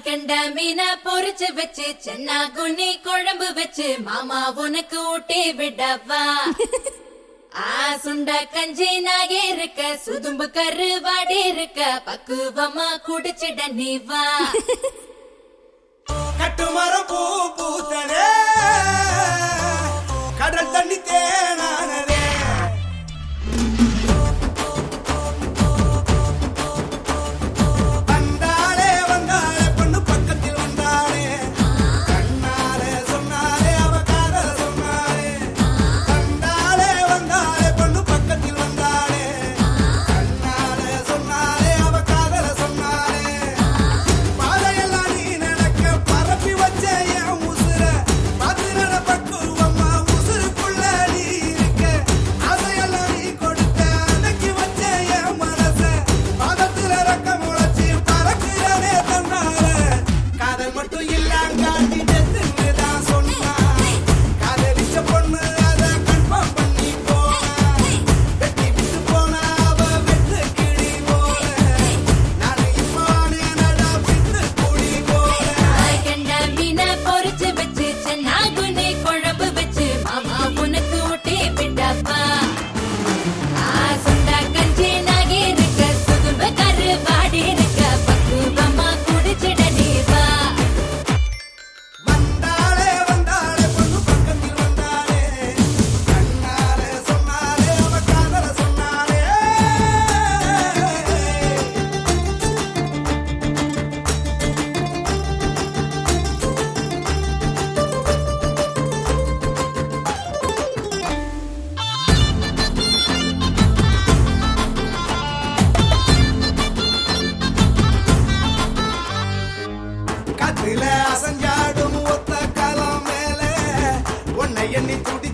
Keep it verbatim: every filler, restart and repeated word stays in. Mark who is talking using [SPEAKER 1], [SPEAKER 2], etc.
[SPEAKER 1] கண்ட மீன பொரிச்சு வச்சு சென்னா குனி குழம்பு வச்சு மாமா உனக்கு ஊட்டி விடவா ஆ சுண்ட கஞ்சி நாகே இருக்க சுதும்பு கரு வாடி இருக்க பக்குவமா குடிச்சிட நீ வா
[SPEAKER 2] கட்டுமரம் பூ பூத்தனே கடல் தண்ணி தேனானதே அசஞ்சாடும் ஒத்த காலம் மேல உன்னை எண்ணி துடி